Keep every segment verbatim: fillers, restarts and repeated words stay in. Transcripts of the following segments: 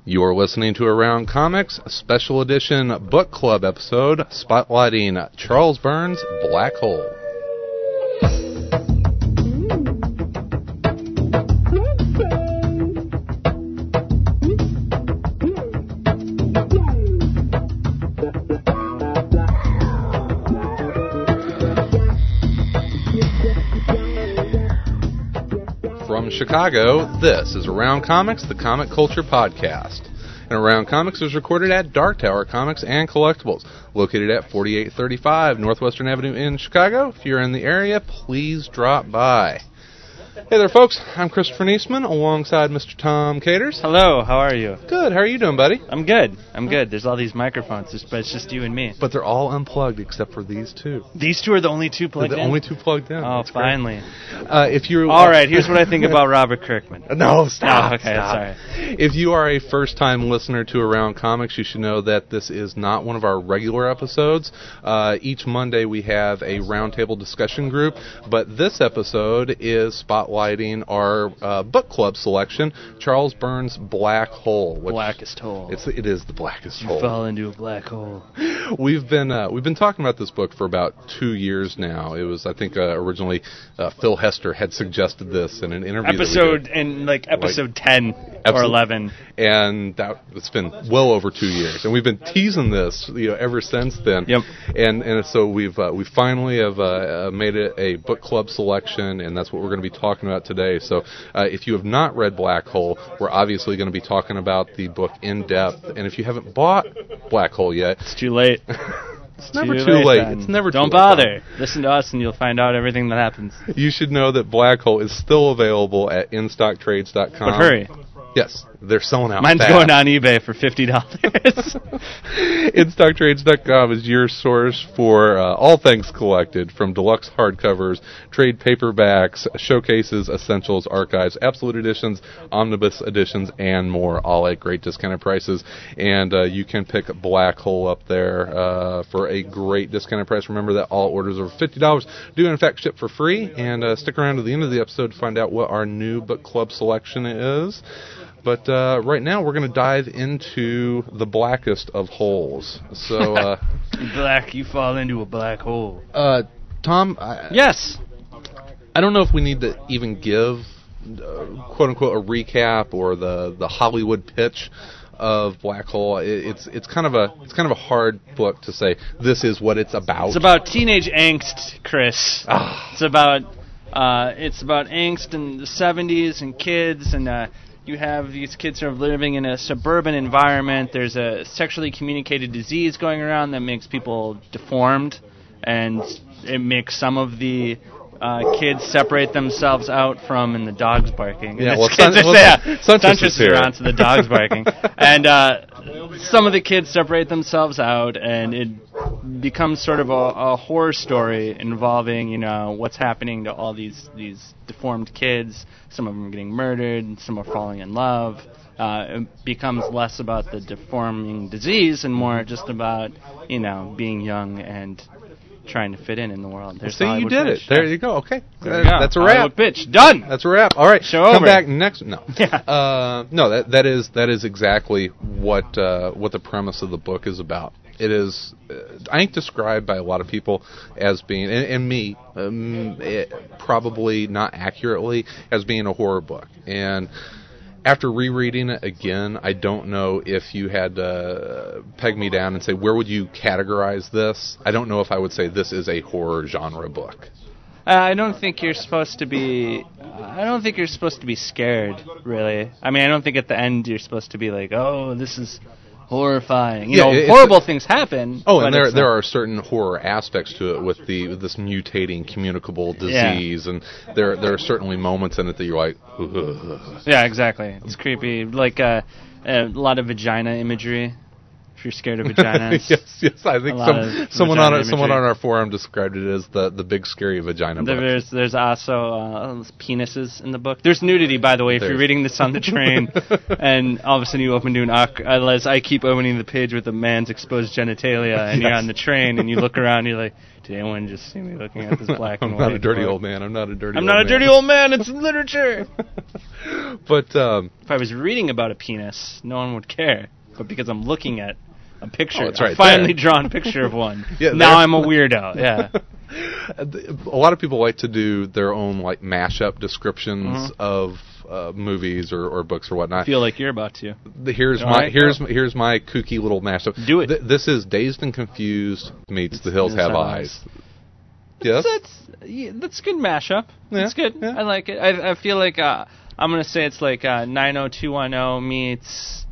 You're listening to Around Comics, a special edition book club episode spotlighting Charles Burns' Black Hole. From Chicago, this is Around Comics, the comic culture podcast. And Around Comics is recorded at Dark Tower Comics and Collectibles, located at forty-eight thirty-five Northwestern Avenue in Chicago. If you're in the area, please drop by. Hey there, folks. I'm Christopher Niesman, alongside Mister Tom Caters. Hello, how are you? Good. How are you doing, buddy? I'm good. I'm good. There's all these microphones, but it's just you and me. But they're all unplugged except for these two. These two are the only two plugged they're the in? only two plugged in. Oh, That's finally. Uh, if you're all right, here's what I think about Robert Kirkman. No, stop. Oh, okay, stop. sorry. If you are a first-time listener to Around Comics, you should know that this is not one of our regular episodes. Uh, each Monday we have a roundtable discussion group, but this episode is spotlighting our uh, book club selection, Charles Burns' Black Hole. Which blackest hole. It's it is the blackest you hole. Fall into a black hole. We've been uh, we've been talking about this book for about two years now. It was I think uh, originally uh, Phil Hester had suggested this in an interview. Episode that we did. in like episode like, ten episode, or eleven, and that it's been well over two years, and we've been teasing this you know ever since then. Yep. And and so we've uh, we finally have uh, made it a book club selection, and that's what we're going to be talking about today. So uh, if you have not read Black Hole, we're obviously going to be talking about the book in depth. And if you haven't bought Black Hole yet, it's too late. It's, it's never too, too late. late. It's never Don't too bother. late. Listen to us and you'll find out everything that happens. You should know that Black Hole is still available at in stock trades dot com. But hurry. Yes, they're selling out Mine's fast. going on eBay for fifty dollars. in stock trades dot com is your source for uh, all things collected, from deluxe hardcovers, trade paperbacks, showcases, essentials, archives, absolute editions, omnibus editions, and more, all at great discounted prices. And uh, you can pick Black Hole up there uh, for a great discounted price. Remember that all orders over fifty dollars do, in fact, ship for free. And uh, stick around to the end of the episode to find out what our new book club selection is. But uh, right now, we're going to dive into the blackest of holes. So, uh, black, you fall into a black hole. Uh, Tom? I, yes. I don't know if we need to even give, uh, quote unquote, a recap or the, the Hollywood pitch of Black Hole. It, it's it's kind of a it's kind of a hard book to say this is what it's about. It's about teenage angst, Chris. Ah. It's about uh, it's about angst in the seventies and kids and. Uh, You have these kids who are living in a suburban environment. There's a sexually communicated disease going around that makes people deformed, and it makes some of the uh, kids separate themselves out from, and the dog's barking. Yeah, and well, Sun- well, yeah, Suntress is here. Around, so the dog's barking. And uh, some of the kids separate themselves out, and it becomes sort of a, a horror story involving, you know, what's happening to all these these deformed kids. Some of them are getting murdered, some are falling in love. Uh, it becomes less about the deforming disease and more just about, you know, being young and trying to fit in in the world. There's See, the you did pitch. it. There you go. Okay. There you go. That's a wrap. Hollywood pitch. Done. That's a wrap. All right. Show Come over. back next. No. Yeah. Uh, no, that that is that is exactly what uh, what the premise of the book is about. It is, uh, I think, described by a lot of people as being, and, and me, um, it, probably not accurately, as being a horror book. And after rereading it again, I don't know if you had to peg me down and say, where would you categorize this? I don't know if I would say this is a horror genre book. Uh, I don't think you're supposed to be. I don't think you're supposed to be scared, really. I mean, I don't think at the end you're supposed to be like, "Oh, this is horrifying." You yeah, know, horrible things happen. Oh, and there there are certain horror aspects to it with the with this mutating communicable disease, yeah. and there there are certainly moments in it that you're like, ugh. Yeah, exactly. It's creepy, like uh, a lot of vagina imagery. If you're scared of vaginas. yes, yes. I think some, someone on our, someone on our forum described it as the, the big scary vagina book. There's there's also uh, penises in the book. There's nudity, by the way. If there's. You're reading this on the train, and all of a sudden you open to an unless I keep opening the page with a man's exposed genitalia, and yes. You're on the train, and you look around, and you're like, did anyone just see me looking at this black and I'm white? not a dirty book? old man. I'm not a dirty. I'm old not man. a dirty old man. It's literature. But um, if I was reading about a penis, no one would care. But because I'm looking at a picture, Oh, it's right a finely there. drawn picture of one, Yeah, now there. I'm a weirdo. Yeah. A lot of people like to do their own like mashup descriptions Mhm. of uh, movies or, or books or whatnot. I feel like you're about to. The- Here's All my right, here's go. here's my kooky little mashup. Do it. Th- this is Dazed and Confused meets The Hills Have Eyes. Yes. That's yeah, that's a good mashup. Yeah, That's good. yeah. I like it. I I feel like uh, I'm gonna say it's like uh, nine oh two one oh meets.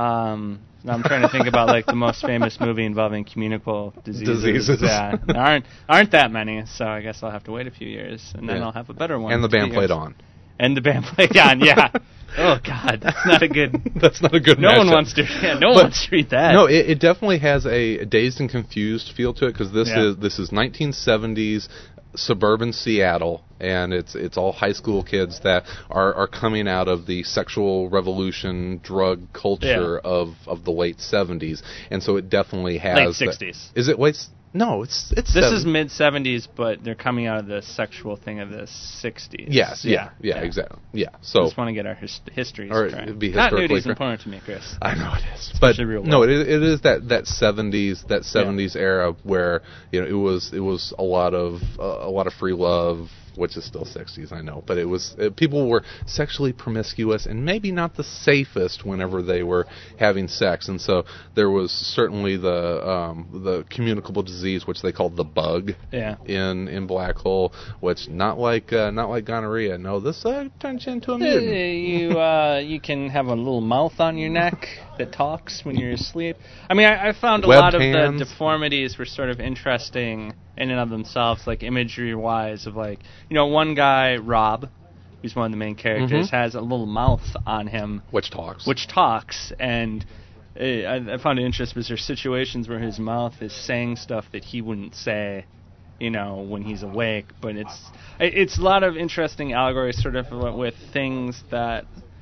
Um, I'm trying to think about like the most famous movie involving communicable diseases. Diseases. Yeah, there aren't aren't that many, so I guess I'll have to wait a few years, and then Yeah. I'll have a better one. And the in two band played years. on. And the band played on. Yeah. Oh God, that's not a good. That's not a good. No one mashup. wants to. Yeah, no one But- wants to read that. No, it, it definitely has a Dazed and Confused feel to it because this Yeah. is this is nineteen seventies suburban Seattle, and it's it's all high school kids that are, are coming out of the sexual revolution drug culture Yeah. of, of the late seventies, and so it definitely has Late that- sixties. Is it late? s- No, it's it's. This seven- is mid seventies, but they're coming out of the sexual thing of the sixties. Yes, yeah, yeah, exactly, yeah. I So just want to get our his- histories Or correct. it'd be Continuity historically is correct. important to me, Chris. I know it is, but Especially real no, world. it, it is that, that seventies that seventies era where you know it was it was a lot of uh, a lot of free love, which is still sixties, I know, but it was uh, people were sexually promiscuous and maybe not the safest whenever they were having sex, and so there was certainly the um, the communicable disease, which they called the bug, Yeah. in in Black Hole, which not like uh, not like gonorrhea. No, this uh, turns you into a Uh, mutant. you uh, you can have a little mouth on your neck that talks when you're asleep. I mean, I, I found a Webbed lot of hands. the deformities were sort of interesting in and of themselves, like imagery-wise. Of like, you know, one guy, Rob, who's one of the main characters, Mhm. has a little mouth on him, Which talks. which talks, and uh, I, I found it interesting because there's situations where his mouth is saying stuff that he wouldn't say, you know, when he's awake. But it's it's a lot of interesting allegories, sort of with things that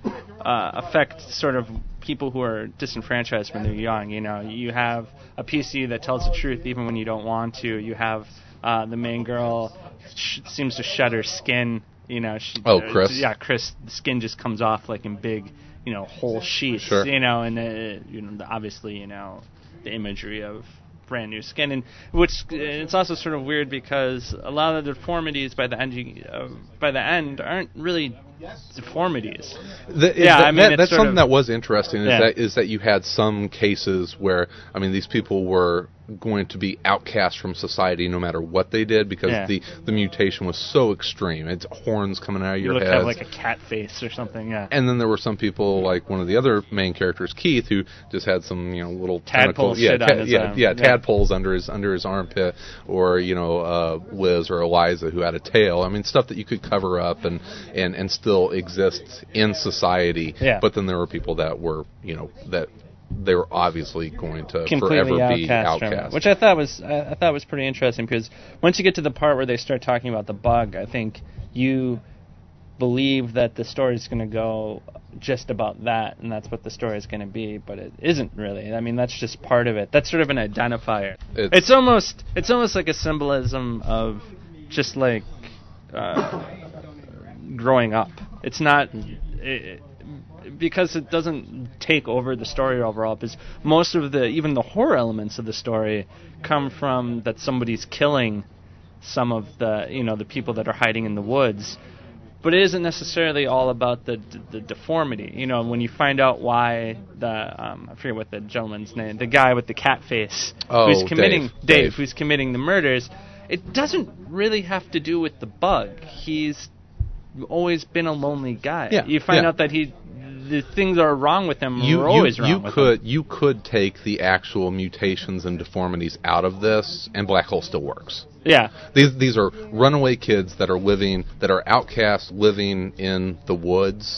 uh, affect sort of people who are disenfranchised when they're young. You know, you have a P C that tells the truth even when you don't want to. You have uh, the main girl sh- seems to shed her skin. You know, she, Oh, uh, Chris? yeah, Chris. The skin just comes off like in big, you know, whole sheets. Sure. You know, and uh, you know, the- obviously, you know, the imagery of brand new skin, and which it's also sort of weird because a lot of the deformities by the end, you- uh, by the end, aren't really deformities. The, Yeah, that, I mean, that- it's that's sort something of- that was interesting. Is Yeah. that is that you had some cases where I mean these people were going to be outcast from society no matter what they did because Yeah. the, the mutation was so extreme. It's horns coming out of You your look head. kind of like a cat face or something. Yeah. And then there were some people, like one of the other main characters, Keith, who just had some, you know, little Tadpole tentacles, yeah, shit on his yeah, arm. yeah, Yeah. tadpoles under his under his armpit, or you know, uh, Liz or Eliza who had a tail. I mean, stuff that you could cover up and and and still exist in society. Yeah. But then there were people that were, you know, that they were obviously going to Completely forever be outcast, from it, outcast. which I thought was I, I thought was pretty interesting because once you get to the part where they start talking about the bug, I think you believe that the story is going to go just about that, and that's what the story is going to be, but it isn't really. I mean, that's just part of it. That's sort of an identifier. It's- It's almost it's almost like a symbolism of just like uh, growing up. It's not. It, because it doesn't take over the story overall, because most of the, even the horror elements of the story come from that somebody's killing some of the, you know, the people that are hiding in the woods. But it isn't necessarily all about the the deformity. You know, when you find out why the, um, I forget what the gentleman's name, the guy with the cat face, Oh, who's committing, Dave. Dave, Dave. who's committing the murders, it doesn't really have to do with the bug. He's always been a lonely guy. Yeah, You find yeah. out that he, the things that are wrong with him you, are you, always wrong you with could him. you could take the actual mutations and deformities out of this, and Black Hole still works. Yeah, These these are runaway kids that are living that are outcasts living in the woods,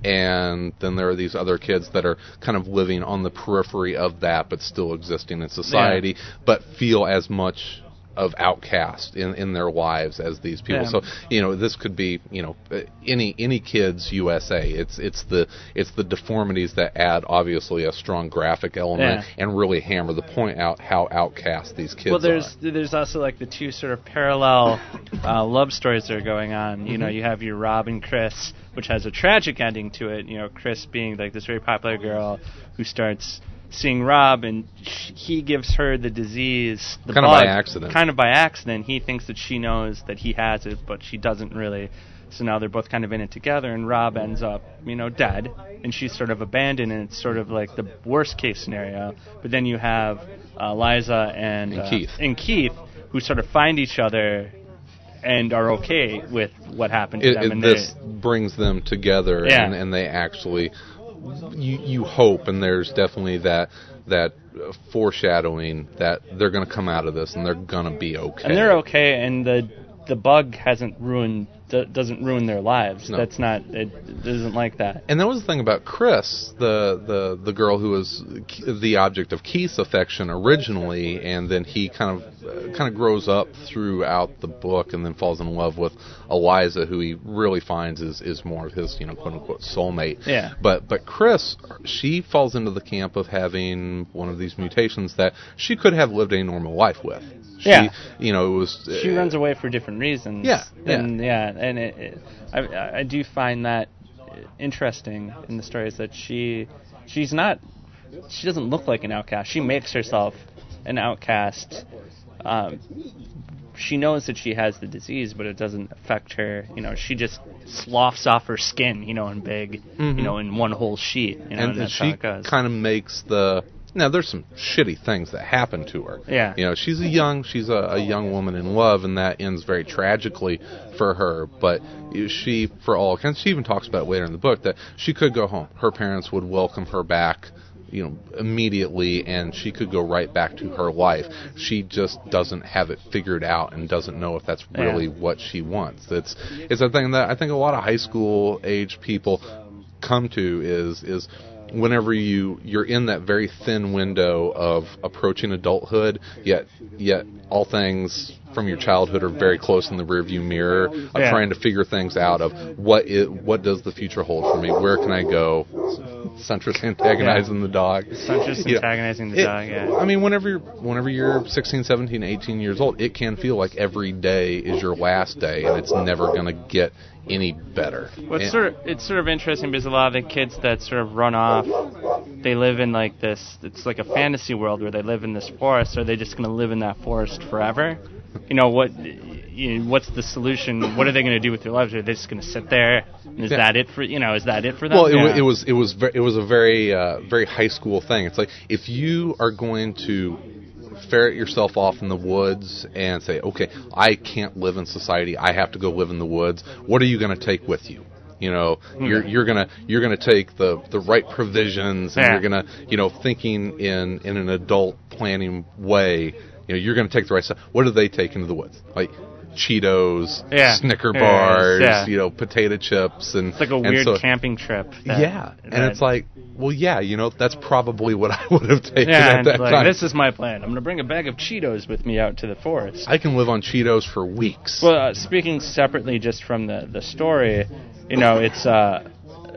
and then there are these other kids that are kind of living on the periphery of that, but still existing in society, but feel as much of outcast in, in their lives as these people. Yeah. So you know, this could be you know any any kid's U S A. It's it's the it's the deformities that add obviously a strong graphic element Yeah. and really hammer the point out how outcast these kids Well, there's are. there's also like the two sort of parallel uh, love stories that are going on. You know, you have your Rob and Chris, which has a tragic ending to it. You know, Chris being like this very popular girl who starts seeing Rob, and sh- he gives her the disease, the Kind of bug, by accident. Kind of by accident. He thinks that she knows that he has it, but she doesn't really. So now they're both kind of in it together, and Rob ends up, you know, dead, and she's sort of abandoned, and it's sort of like the worst case scenario. But then you have uh, Liza and, And uh, Keith. and Keith, who sort of find each other and are okay with what happened to It, them. it, And this they- brings them together, Yeah. and, and they actually, you you hope, and there's definitely that that uh, foreshadowing that they're going to come out of this and they're going to be okay. and they're okay, and the the bug hasn't ruined d- doesn't ruin their lives. No. That's not it. Isn't like that. And that was the thing about Chris, the, the, the girl who was the object of Keith's affection originally, and then he kind of uh, kind of grows up throughout the book, and then falls in love with Eliza, who he really finds is, is more of his, you know, quote unquote soulmate. Yeah. But but Chris, she falls into the camp of having one of these mutations that she could have lived a normal life with. She, Yeah. you know, it was. She runs away for different reasons. Yeah, And yeah, and it, it, I I do find that interesting in the story is that she she's not she doesn't look like an outcast. She makes herself an outcast. Um, she knows that she has the disease, but it doesn't affect her. You know, she just sloughs off her skin, you know, in big, Mhm. you know, in one whole sheet. You know, and, and that's she how it goes. kind of makes the. Now, there's some shitty things that happen to her. Yeah. You know, she's a young, she's a, a young woman in love, and that ends very tragically for her. But she, for all accounts, she even talks about it later in the book that she could go home. Her parents would welcome her back, you know, immediately, and she could go right back to her life. She just doesn't have it figured out and doesn't know if that's really Yeah. what she wants. It's it's a thing that I think a lot of high school age people come to is is whenever you you're in that very thin window of approaching adulthood, yet yet all things from your childhood are very close in the rearview mirror of Yeah. trying to figure things out of what it, what does the future hold for me? Where can I go? Centris antagonizing the dog. Suntress You know, antagonizing the it- dog. Yeah. I mean, whenever you're whenever you're sixteen, seventeen, eighteen years old, it can feel like every day is your last day, and it's never going to get any better. Well, it's And- sort of it's sort of interesting because a lot of the kids that sort of run off, they live in like this. It's like a fantasy world where they live in this forest. Are they just going to live in that forest forever? You know what? You know, what's the solution? What are they going to do with their lives? Are they just going to sit there? And is Yeah. that it for you know? Is that it for them? Well, it, wa- Yeah. it was it was ve- it was a very uh, very high school thing. It's like if you are going to ferret yourself off in the woods and say, okay, I can't live in society. I have to go live in the woods. What are you going to take with you? You know, you're you're gonna you're gonna take the, the right provisions, and Yeah. you're gonna you know thinking in in an adult planning way. You know, you're gonna take the right stuff. What do they take into the woods? Like Cheetos, Yeah. Snicker Yeah, bars, yeah. you know, potato chips, and It's like a and weird so- camping trip. that- yeah, and that- it's like, well, yeah, you know, that's probably what I would have taken yeah, at and that like, time. this is my plan. I'm going to bring a bag of Cheetos with me out to the forest. I can live on Cheetos for weeks. Well, uh, speaking separately just from the, the story, you know, it's uh,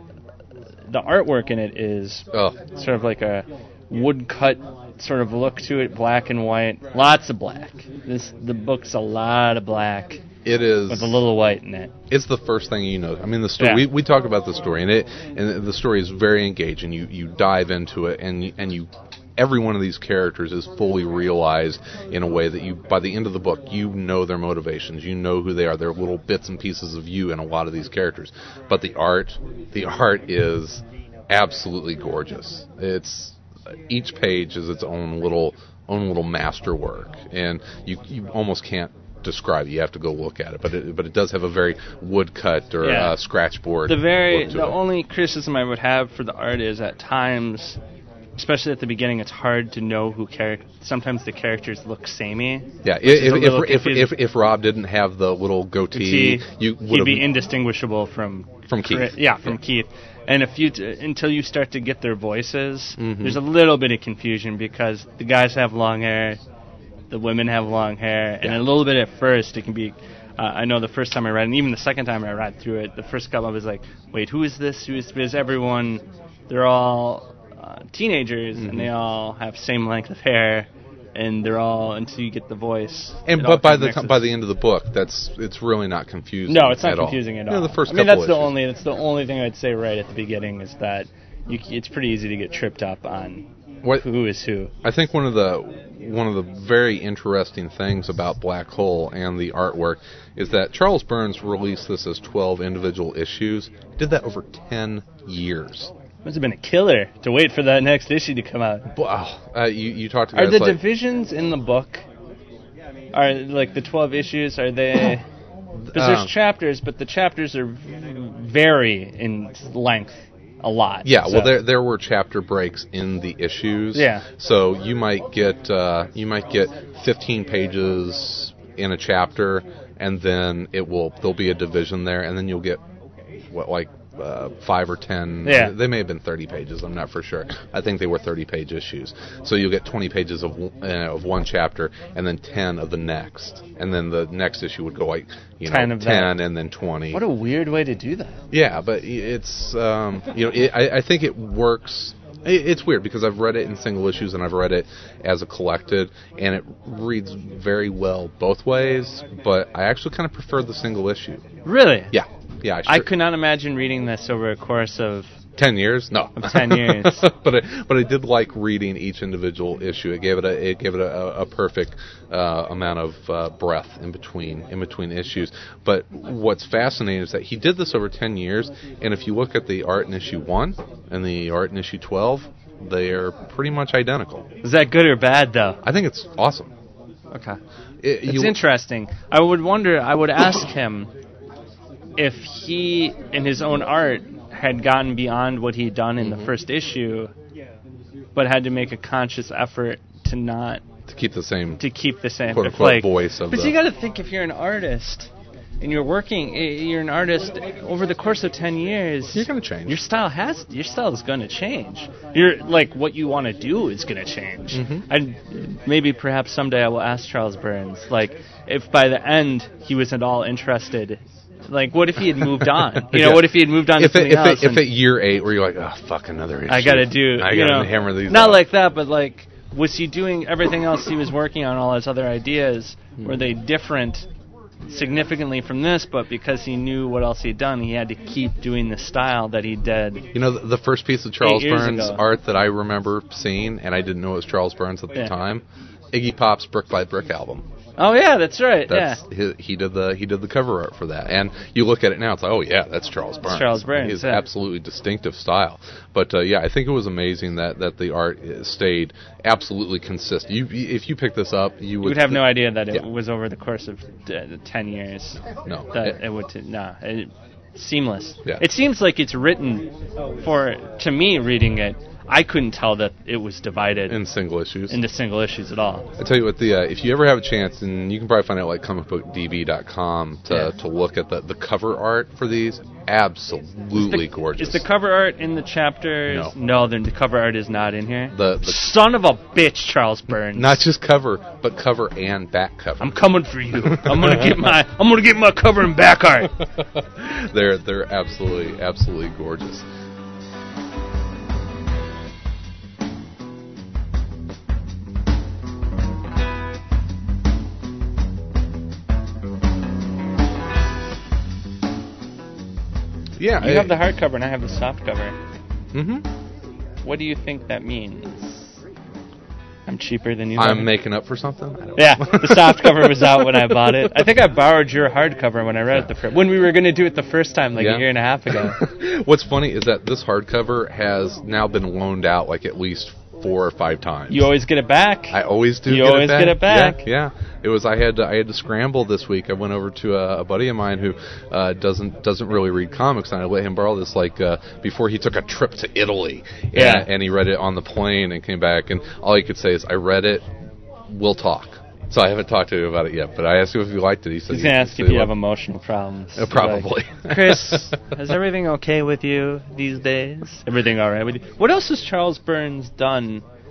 the artwork in it is oh, sort of like a woodcut sort of look to it, black and white, lots of black. This the book's a lot of black it is. with a little white in it. It's the first thing you know. I mean, the story. Yeah. We, we talk about the story, and it and the story is very engaging. You you dive into it, and you, and you. Every one of these characters is fully realized in a way that you, by the end of the book, you know their motivations, you know who they are. They're little bits and pieces of you in a lot of these characters. But the art, the art is absolutely gorgeous. It's each page is its own little own little masterwork, and you you almost can't describe it. You have to go look at it. But it but it does have a very woodcut or Yeah. uh, scratchboard. The very look to the it. only criticism I would have for the art is at times, especially at the beginning, it's hard to know who character. Sometimes the characters look samey. Yeah, which is if a if, little if, if confusing. if if Rob didn't have the little goatee, See, you he'd would be have indistinguishable from From Keith. Chris- Yeah, from Yeah. Keith. And if you t- until you start to get their voices, Mhm. there's a little bit of confusion because the guys have long hair, the women have long hair, and Yeah. a little bit at first it can be. Uh, I know the first time I read, and even the second time I read through it, the first couple I was like, wait, who is this? Who is? Because everyone, they're all uh, teenagers, Mm-hmm. and they all have same length of hair, and they're all until you get the voice. And it all but by kind of the mixes. time, by the end of the book, that's it's really not confusing. No, it's not at all. confusing at all. You know, the first I mean, couple that's the issues. only that's the only thing I'd say right at the beginning is that you, c- it's pretty easy to get tripped up on What- who is who. I think one of the one of the very interesting things about Black Hole and the artwork is that Charles Burns released this as twelve individual issues. He did that over ten years. Must have been a killer to wait for that next issue to come out. Wow. Uh, you you talked to Are guys the like divisions in the book? Are like the twelve issues? Are they? Because Um, there's chapters, but the chapters are vary in length a lot. yeah, so- well, there there were chapter breaks in the issues. Yeah. So you might get uh, you might get fifteen pages in a chapter, and then it will there'll be a division there, and then you'll get what like uh, five or ten. Yeah. They may have been thirty pages. I'm not for sure. I think they were thirty page issues. So you'll get twenty pages of w- uh, of one chapter, and then ten of the next, and then the next issue would go like you know ten of ten that. and then twenty. What a weird way to do that. Yeah, but it's um, you know it, I, I think it works. It, it's weird because I've read it in single issues and I've read it as a collected, and it reads very well both ways. But I actually kind of prefer the single issue. Really? Yeah, yeah. I, I sure- could not imagine reading this over a course of. ten years? No, Of ten years. but I, but I did like reading each individual issue. It gave it a it gave it a, a perfect uh, amount of uh, breath in between in between issues. But what's fascinating is that he did this over ten years, and if you look at the art in issue one and the art in issue twelve, they are pretty much identical. Is that good or bad though? I think it's awesome. Okay. It, It's you- interesting. I would wonder, I would ask him if he, in his own art, had gotten beyond what he'd done in Mm-hmm. the first issue, but had to make a conscious effort to not, to keep the same to keep the same quote if, unquote like, voice of But the. you got to think, if you're an artist and you're working, eh, you're an artist over the course of ten years. You're gonna change. Your style has, your style is going to change. You're like what you want to do is going to change. Mm-hmm. And maybe perhaps someday I will ask Charles Burns, like, if by the end he was at all interested. Like, what if he had moved on? You know, Yeah. what if he had moved on if to it, something if else? it, if and at year eight where you're like, oh fuck, another issue. I got to do, I you gotta know, hammer these. not out. like that, but like, was he doing everything else he was working on, all his other ideas? Were they different significantly from this? But because he knew what else he'd done, he had to keep doing the style that he did. You know, the, the first piece of Charles Eight years Burns ago. art that I remember seeing, and I didn't know it was Charles Burns at the Yeah. time, Iggy Pop's Brick by Brick album. Oh yeah, that's right. That's yeah. he, he did the he did the cover art for that, and you look at it now, it's like, oh yeah, that's Charles Burns. Charles Burns, His yeah. absolutely distinctive style. But uh, yeah, I think it was amazing that, that the art uh, stayed absolutely consistent. You, if you pick this up, you You would, would have no idea that it Yeah. was over the course of uh, ten years. No. That It- it would. T- nah, it, seamless. Yeah. It seems like it's written for. To me, reading it, I couldn't tell that it was divided in single issues. into single issues at all. I tell you what, the uh, if you ever have a chance, and you can probably find out like comic book d b dot com to Yeah. to look at the, the cover art for these, absolutely the, gorgeous. Is the cover art in the chapters? No. then the cover art is not in here. The- the- son of a bitch, Charles Burns. Not just cover, but cover and back cover. I'm coming for you. I'm gonna get my. I'm gonna get my cover and back art. they're they're absolutely absolutely gorgeous. Yeah, You have the hardcover and I have the soft cover. Mm-hmm. What do you think that means? I'm cheaper than you. I'm are? making up for something. I don't Yeah, know. the soft cover was out when I bought it. I think I borrowed your hardcover when I read it the first. When we were going to do it the first time, like Yeah. a year and a half ago. What's funny is that this hardcover has now been loaned out like at least four or five times. You always get it back. I always do. You get always it back. get it back. Yeah, yeah. It was I had to, I had to scramble this week. I went over to a, a buddy of mine who uh, doesn't doesn't really read comics, and I let him borrow this like uh, before he took a trip to Italy. And, Yeah. and he read it on the plane and came back, and all he could say is, "I read it. We'll talk." So I haven't talked to him about it yet, but I asked him if he liked it. He said He's going to ask he if you loved have emotional problems. Uh, probably. Like, Chris, is everything okay with you these days? Everything all right with you? What else has Charles Burns done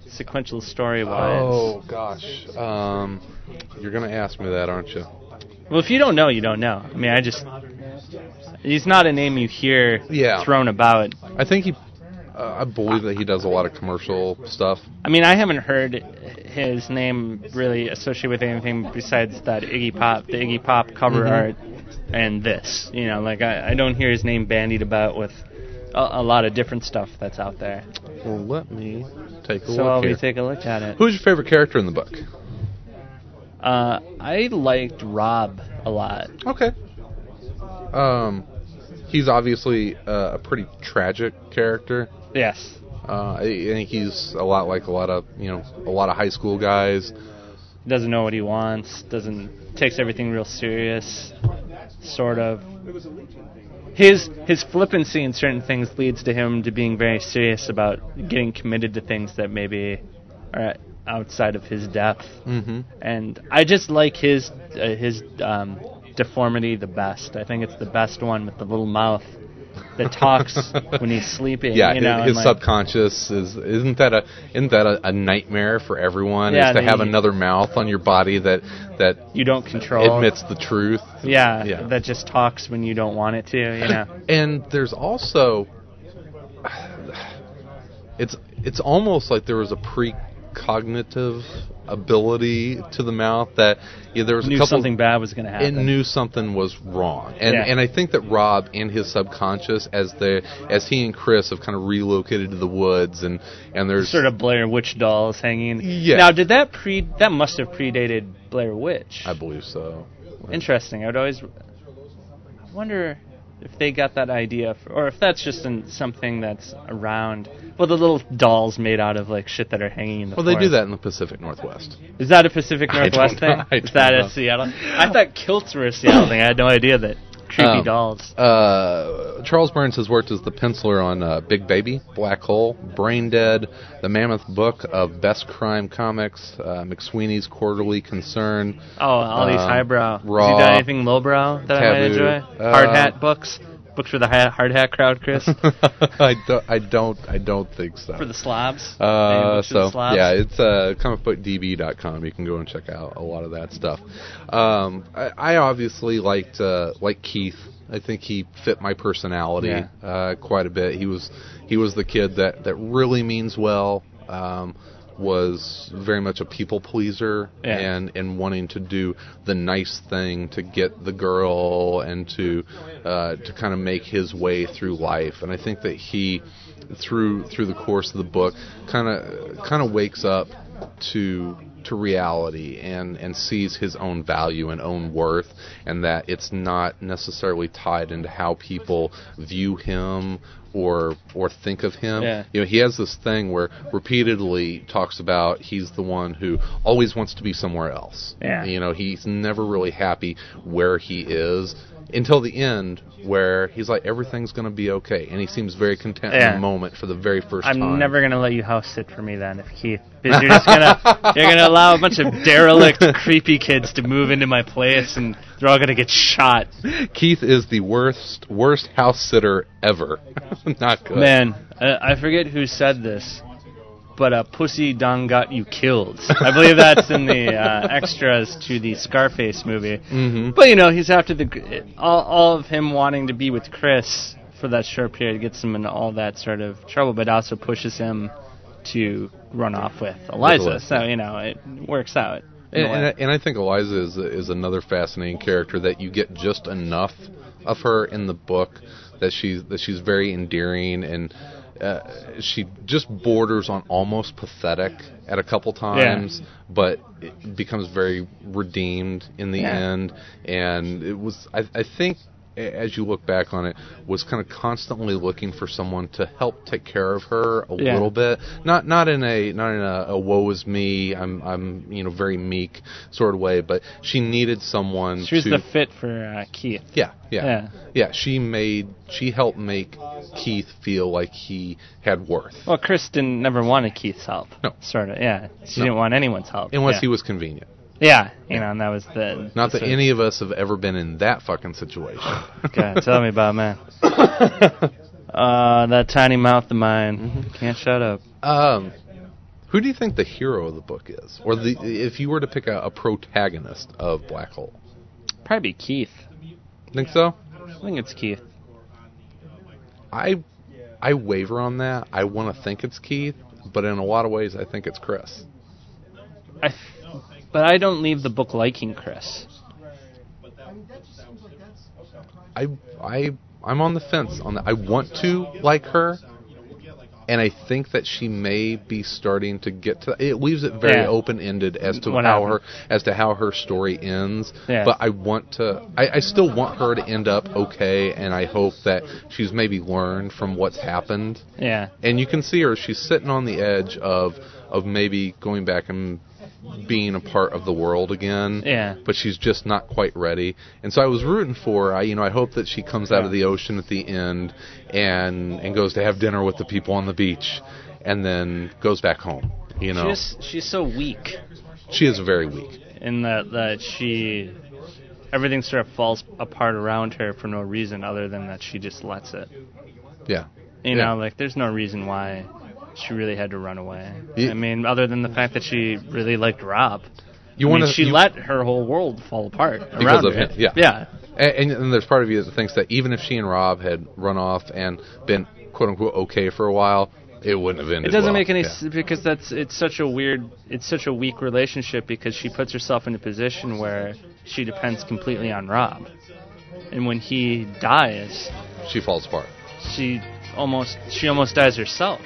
sequential story-wise? Oh, gosh. Um, you're going to ask me that, aren't you? Well, if you don't know, you don't know. I mean, I just... He's not a name you hear yeah. thrown about. I think he... Uh, I believe that he does a lot of commercial stuff. I mean, I haven't heard his name really associated with anything besides that Iggy Pop, the Iggy Pop cover mm-hmm. art, and this. You know, like, I, I don't hear his name bandied about with a, a lot of different stuff that's out there. Well, let me take a so look I'll here. be take a look at it. Who's your favorite character in the book? Uh, I liked Rob a lot. Okay. Um, he's obviously uh, a pretty tragic character. Yes. Uh, I think he's a lot like a lot of you know a lot of high school guys. Doesn't know what he wants. Doesn't takes everything real serious. Sort of. His his flippancy in certain things leads to him to being very serious about getting committed to things that maybe are outside of his depth. Mm-hmm. And I just like his uh, his um, deformity the best. I think it's the best one with the little mouth that talks when he's sleeping. Yeah, you know, his, his like, subconscious is isn't that a isn't that a, a nightmare for everyone? Yeah, is to the, have another mouth on your body that that you don't control, admits the truth. Yeah, yeah, that just talks when you don't want it to. You know. And there's also it's it's almost like there was a precognitive ability to the mouth that yeah, there was knew a couple something bad was going to happen. It knew something was wrong, and yeah. and I think that Rob in his subconscious, as they as he and Chris have kind of relocated to the woods, and and there's sort of Blair Witch dolls hanging. Yeah. Now, did that pre that must have predated Blair Witch? I believe so. Interesting. I would always I wonder if they got that idea, for, or if that's just in something that's around. Well, the little dolls made out of like shit that are hanging in the Well, forest. they do that in the Pacific Northwest. Is that a Pacific I Northwest don't know. thing? I Is don't that know. a Seattle? I thought kilts were a Seattle thing. I had no idea that creepy Um, dolls. Uh, Charles Burns has worked as the penciler on uh, Big Baby, Black Hole, Brain Dead, The Mammoth Book of Best Crime Comics, uh, McSweeney's Quarterly Concern. Oh, all these um, highbrow. Raw, Has he done anything lowbrow that I might Taboo, enjoy? uh, Hard hat books? Books for the ha- hard hat crowd, Chris? I don't. I don't. I don't think so. For the slobs? Any Uh, books for so the slobs? yeah, it's uh, comic book d b dot com. You can go and check out a lot of that stuff. Um, I, I obviously liked uh, like Keith. I think he fit my personality Yeah. uh, quite a bit. He was he was the kid that, that really means well. Um, was very much a people pleaser Yeah. and, and wanting to do the nice thing to get the girl and to uh, to kind of make his way through life. And I think that he through through the course of the book kind of kind of wakes up to to reality and, and sees his own value and own worth, and that it's not necessarily tied into how people view him or or think of him. Yeah. You know, he has this thing where repeatedly talks about he's the one who always wants to be somewhere else. Yeah. You know, he's never really happy where he is until the end, where he's like, everything's going to be okay, and he seems very content Yeah. in the moment for the very first I'm time. never gonna let you house sit for me then, if Keith, because you're just gonna you're gonna allow a bunch of derelict, creepy kids to move into my place, and they're all gonna get shot. Keith is the worst worst house sitter ever. Not good. Man, uh, I forget who said this, but a pussy done got you killed. I believe that's in the uh, extras to the Scarface movie. Mm-hmm. But you know, he's after the all, all of him wanting to be with Chris for that short period gets him in all that sort of trouble, but also pushes him to run off with Eliza. With Eliza. So you know, it works out. in And, a and, way. I, and I think Eliza is is another fascinating character that you get just enough of her in the book that she's that she's very endearing, and uh, she just borders on almost pathetic at a couple times, Yeah. but it becomes very redeemed in the Yeah. end. And it was, I, I think, as you look back on it, was kind of constantly looking for someone to help take care of her a Yeah. little bit. Not not in a not in a, a woe is me, I'm I'm you know very meek sort of way, but she needed someone She was to the fit for uh, Keith. yeah, yeah, Yeah. yeah. She made she helped make Keith feel like he had worth, Well, Chris didn't never wanted Keith's help. No. Sort of, yeah. She No. didn't want anyone's help. unless yeah. he was convenient. Yeah, you know, and that was the... Not the that sort any of us have ever been in that fucking situation. of, God, tell me about it, man. Uh, that tiny mouth of mine. Mm-hmm. Can't shut up. Um, Who do you think the hero of the book is? Or the if you were to pick a, a protagonist of Black Hole? Probably Keith. Think so? I think it's Keith. I I waver on that. I want to think it's Keith, but in a lot of ways, I think it's Chris. I, but I don't leave the book liking Chris. I I I'm on the fence on that. I want to like her, and I think that she may be starting to get to. It leaves it very Yeah. open-ended as to What how happened? her as to how her story ends. Yeah. But I want to. I, I still want her to end up okay, and I hope that she's maybe learned from what's happened. Yeah. And you can see her; she's sitting on the edge of of maybe going back and being a part of the world again. Yeah. But she's just not quite ready. And so I was rooting for her. I, you know, I hope that she comes out of the ocean at the end and and goes to have dinner with the people on the beach, and then goes back home. You know, She's she's so weak she is very weak. in that that she everything sort of falls apart around her for no reason other than that she just lets it. Yeah. You Yeah. know, like there's no reason why she really had to run away. Yeah. I mean, other than the fact that she really liked Rob. You I mean, want she to let her whole world fall apart Because around of her. him, yeah. Yeah. And, and there's part of you that thinks that even if she and Rob had run off and been quote unquote okay for a while, it wouldn't have ended. It doesn't well. make any Yeah. s because that's it's such a weird, it's such a weak relationship because she puts herself in a position where she depends completely on Rob, and when he dies, She falls apart. she almost she almost dies herself.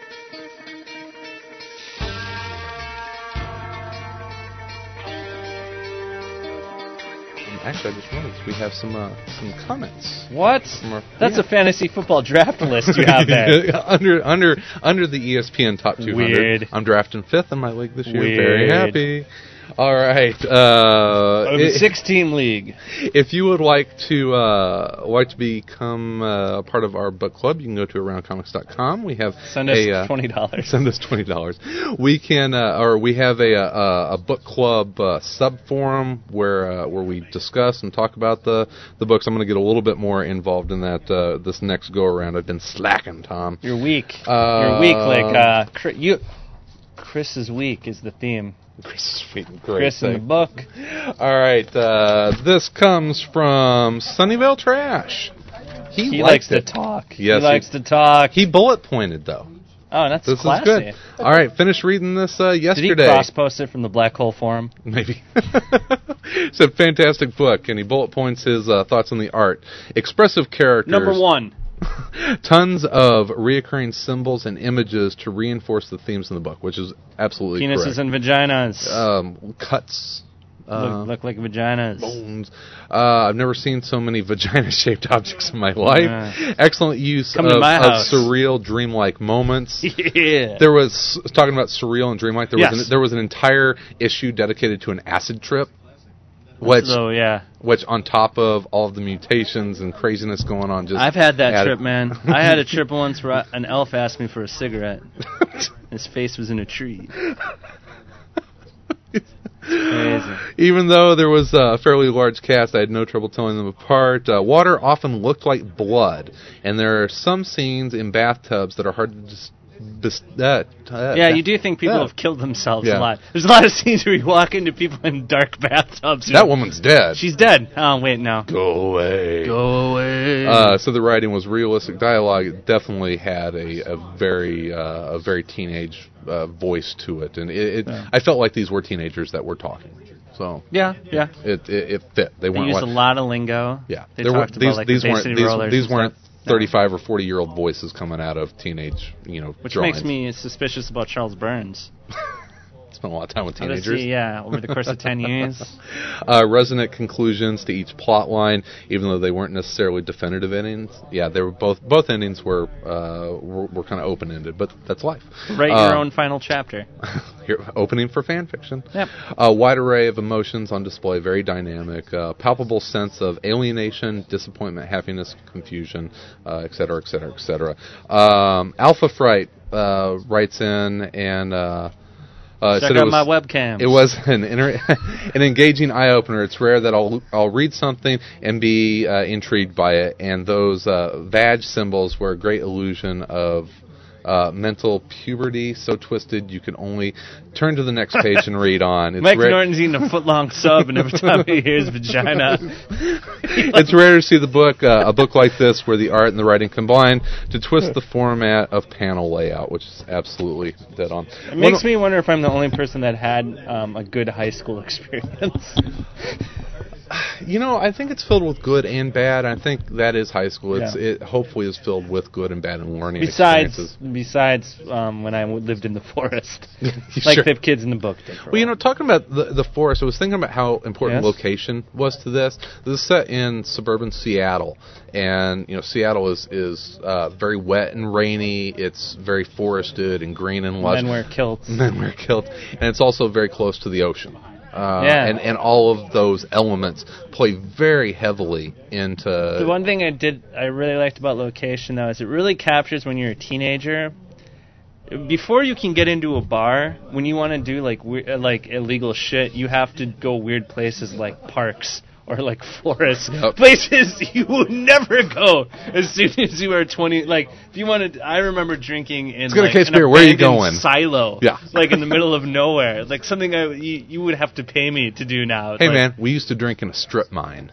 Actually, I just noticed we have some uh, some comments. What? From our- That's yeah. a fantasy football draft list you have there. under under under the E S P N Top two hundred. Weird. I'm drafting fifth in my league this year. Weird. Very happy. All right. Uh, Of a i- six-team league. If you would like to uh, like to become uh, a part of our book club, you can go to around comics dot com. We have Send us a, uh, twenty dollars. Send us twenty dollars. We can, uh, or we have a a, a book club uh, sub forum where uh, where we discuss and talk about the, the books. I'm going to get a little bit more involved in that uh, this next go around. I've been slacking, Tom. You're weak. Uh, You're weak. Like uh, Chris, you. Chris is weak is the theme. Chris is feeling great. Chris in the thing. book. All right, uh, this comes from Sunnyvale Trash. He, He liked likes to it. talk. Yes, he likes he- to talk. He bullet pointed though. oh, that's This classy. is good. All right, finished reading this uh, Did he yesterday. cross-post it from the Black Hole Forum? Maybe. It's a fantastic book, and he bullet points his uh, thoughts on the art. Expressive characters. Number one. Tons of reoccurring symbols and images to reinforce the themes in the book, which is absolutely Penises correct. and vaginas. Um, cuts. Uh, look, look like vaginas. bones. Uh, I've never seen so many vagina-shaped objects in my life. Yeah. Excellent use Come of, to my of house. surreal, dreamlike moments. Yeah. There was talking about surreal and dreamlike. There Yes. was an, there was an entire issue dedicated to an acid trip, which So yeah, which on top of all of the mutations and craziness going on, just I've had that added- trip, man. I had a trip once where I- an elf asked me for a cigarette. His face was in a tree. Crazy. Even though there was a fairly large cast, I had no trouble telling them apart. Uh, water often looked like blood, and there are some scenes in bathtubs that are hard to dis- bis- uh, uh, Yeah, you do think people Yeah. have killed themselves Yeah. a lot. There's a lot of scenes where you walk into people in dark bathtubs. That woman's dead. She's dead. Oh, wait, no. Go away. Go away. Uh, so the writing was realistic dialogue. It definitely had a, a very uh, a very teenage uh, voice to it, and it, it Yeah. I felt like these were teenagers that were talking. So yeah, yeah. it it, it fit. They They weren't used like, a lot of lingo. yeah. They There were- talked these about like these the Bay weren't City these, Rollers these and weren't stuff. thirty-five or forty year old voices coming out of teenage you know Which drawings. makes me suspicious about Charles Burns. Spent a lot of time with How does teenagers. he, yeah, over the course of ten years. Uh, resonant conclusions to each plot line, even though they weren't necessarily definitive endings. Yeah, they were both both endings were uh, were, were kind of open ended, but that's life. Write Uh, your own final chapter. Here, opening for fan fiction. Yep. A wide array of emotions on display, very dynamic. Uh, palpable sense of alienation, disappointment, happiness, confusion, uh, et cetera, et cetera, et cetera. Um, Alpha Fright uh, writes in and uh, uh, Check said out it was, my webcam. It was an inter- an engaging eye opener. It's rare that I'll I'll read something and be uh, intrigued by it, and those uh, vag symbols were a great illusion of uh, mental puberty so twisted you can only turn to the next page and read on. It's Mike ra- Norton's eating a foot-long sub, and every time he hears vagina... It's rare to see the book, uh, a book like this, where the art and the writing combine to twist the format of panel layout, which is absolutely dead on. It makes me wonder if I'm the only person that had um, a good high school experience. You know, I think it's filled with good and bad. I think that is high school. It's Yeah. it hopefully is filled with good and bad and learning Besides, experiences. besides um, when I w- lived in the forest, Sure. like the kids in the book did. For a Well, you while. know, talking about the, the forest, I was thinking about how important Yes? location was to this. This is set in suburban Seattle, and you know, Seattle is is uh, very wet and rainy. It's very forested and green and lush. Men wear kilts. Men wear kilts, and it's also very close to the ocean. Uh, Yeah. and, and all of those elements play very heavily into... The one thing I did, I really liked about location, though, is it really captures when you're a teenager. Before you can get into a bar, when you want to do like we- uh, like illegal shit, you have to go weird places like parks or like forests, Yep. places you would never go as soon as you are twenty. Like if you wanted, I remember drinking in gonna like case an beer, where are you abandoned going? silo, Yeah. like in the middle of nowhere, like something I, you, you would have to pay me to do now. It's Hey, like, man, we used to drink in a strip mine.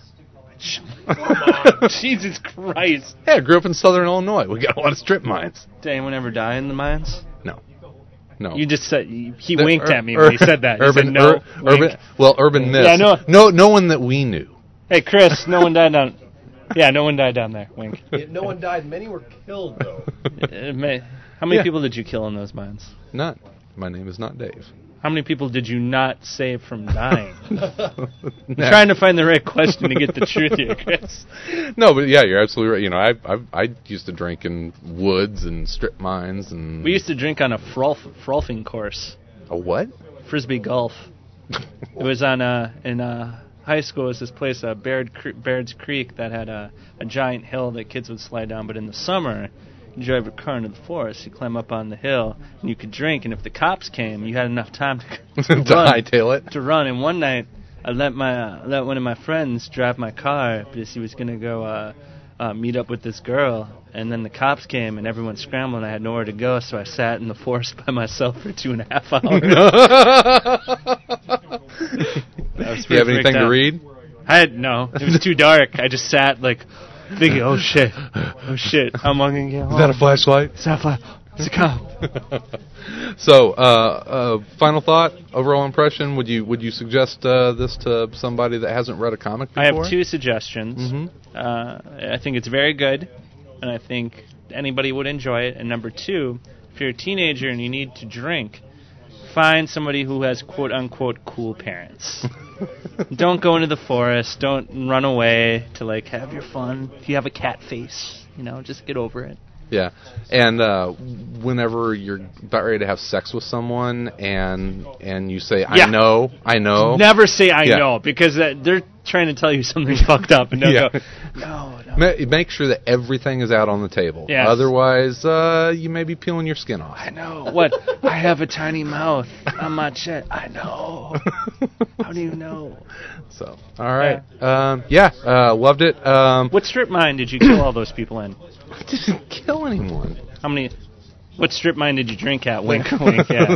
Jesus Christ! Yeah, I grew up in southern Illinois. We got a lot of strip mines. Did anyone ever die in the mines? No. No. You just said he The winked ur- at me when he said that. He Urban, said no. ur- wink. urban, well, urban myths. Yeah, no. no, no one that we knew. Hey, Chris, no one died down. Yeah, no one died down there. Wink. Yet no one died. Many were killed, though. Uh, may- How many Yeah. people did you kill in those mines? None. My name is not Dave. How many people did you not save from dying? I'm Nah. trying to find the right question to get the truth here, Chris. No, but yeah, you're absolutely right. You know, I I I used to drink in woods and strip mines and We used to drink on a frolf, frolfing course, a what? frisbee golf. It was on uh in uh high school. It was this place, uh, Baird Cre- Baird's Creek, that had a a giant hill that kids would slide down. But in the summer, you drive your car into the forest, you climb up on the hill, and you could drink. And if the cops came, you had enough time to, to to run. hightail it. To run. And one night, I let my uh, let one of my friends drive my car because he was gonna go uh, uh, meet up with this girl. And then the cops came, and everyone scrambled, and I had nowhere to go, so I sat in the forest by myself for two and a half hours. I was Do you have pretty anything freaked to out. read? I had no. It was too dark. I just sat like thinking, "Oh shit, oh shit, how am I gonna get home? Is that a flashlight? Is that a flash? It's a cop." So, uh, uh, final thought, overall impression. Would you would you suggest uh, this to somebody that hasn't read a comic before? I have two suggestions. Mhm. Uh, I think it's very good, and I think anybody would enjoy it. And number two, if you're a teenager and you need to drink, find somebody who has quote unquote cool parents. Don't go into the forest. Don't run away to like have your fun. If you have a cat face, you know, just get over it. Yeah, and uh, whenever you're about ready to have sex with someone, and and you say, "I Yeah. know, I know," Never say I Yeah. know, because uh, they're trying to tell you something fucked up, and they'll Yeah. go, no, no. Ma- make sure that everything is out on the table. Yes. Otherwise, uh, you may be peeling your skin off. I know. What? I have a tiny mouth. I'm not shit. I know. How do you know? So, all right, yeah, um, yeah uh, loved it. Um, What strip mine did you kill all those people in? I didn't kill anyone. How many? What strip mine did you drink at? Wink, wink. Yeah.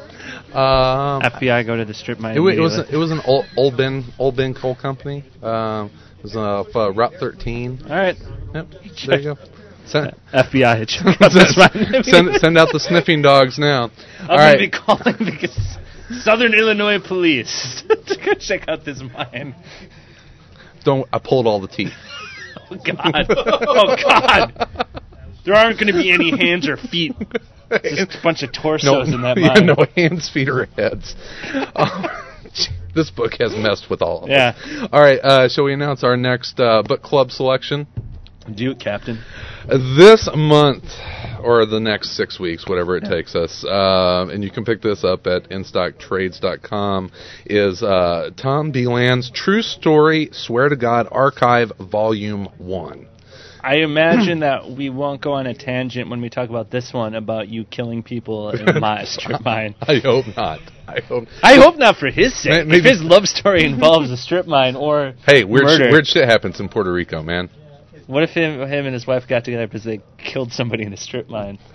Um, F B I, go to the strip mine. It, wa- it was immediately. it was an old, old bin old bin coal company. Um, it was uh, f- uh, Route thirteen. All right. Yep, there you go. Send, F B I, check out this mine. send send out the sniffing dogs now. I'm All gonna right. be calling the Southern Illinois Police to go check out this mine. Don't I pulled all the teeth. Oh God! Oh God! There aren't going to be any hands or feet. Just a bunch of torsos in that yeah, mine. no hands, feet, or heads. Um, this book has messed with all of Yeah. us. All right, uh, shall we announce our next uh, book club selection? Do it, Captain. This month, or the next six weeks, whatever it takes us, uh, and you can pick this up at in stock trades dot com, is uh, Tom B. Land's True Story, Swear to God Archive, Volume one. I imagine that we won't go on a tangent when we talk about this one about you killing people in my strip mine. I hope not. I hope. I hope not for his sake. Maybe- If his love story involves a strip mine or Hey, weird, sh- murder. weird shit happens in Puerto Rico, man. What if him, him and his wife got together because they killed somebody in a strip mine? Hey,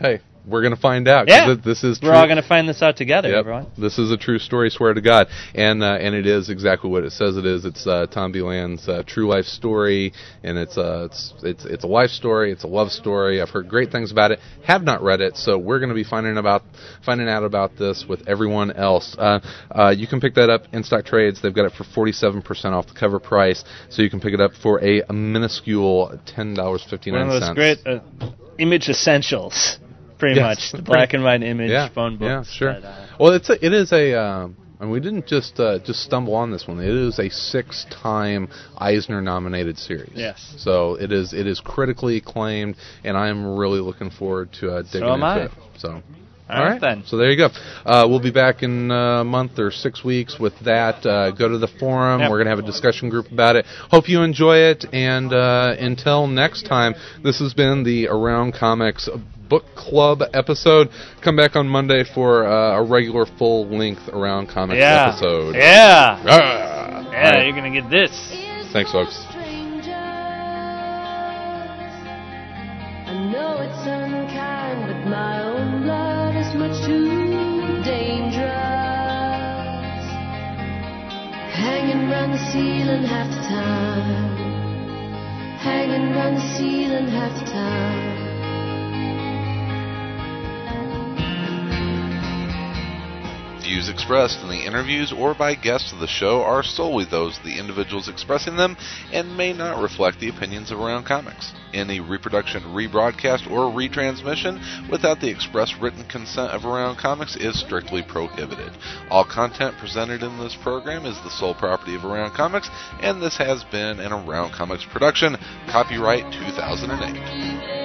we're going to find out. 'Cause Yeah. it- this is We're true. all going to find this out together, Yep. everyone. This is a true story, swear to God. And uh, and it is exactly what it says it is. It's uh, Tom Beland's uh, true life story, and it's, uh, it's it's it's a life story. It's a love story. I've heard great things about it. Have not read it, so we're going to be finding about finding out about this with everyone else. Uh, uh, you can pick that up in Stock Trades. They've got it for forty-seven percent off the cover price, so you can pick it up for a minuscule ten dollars and fifty-nine cents. One of those great uh, image essentials. Pretty Yes. much the black and white image yeah, phone books. Yeah, sure. That, uh, well, it's a, it is a. Um, and we didn't just uh, just stumble on this one. It is a six-time Eisner-nominated series. Yes. So it is it is critically acclaimed, and I am really looking forward to uh, digging So am into I. it. So. All right, then. So there you go. Uh, we'll be back in a month or six weeks with that. Uh, go to the forum. Yep. We're going to have a discussion group about it. Hope you enjoy it. And uh, until next time, this has been the Around Comics Book Club episode. Come back on Monday for uh, a regular full-length Around Comics yeah. episode. Yeah. Ah! Yeah, Right. you're going to get this. Thanks, folks. I know it's unkind, but my own love is much too dangerous. Hanging round the ceiling half the time. Hanging round the ceiling half the time. Views expressed in the interviews or by guests of the show are solely those of the individuals expressing them and may not reflect the opinions of Around Comics. Any reproduction, rebroadcast, or retransmission without the express written consent of Around Comics is strictly prohibited. All content presented in this program is the sole property of Around Comics, and this has been an Around Comics production. Copyright two thousand eight.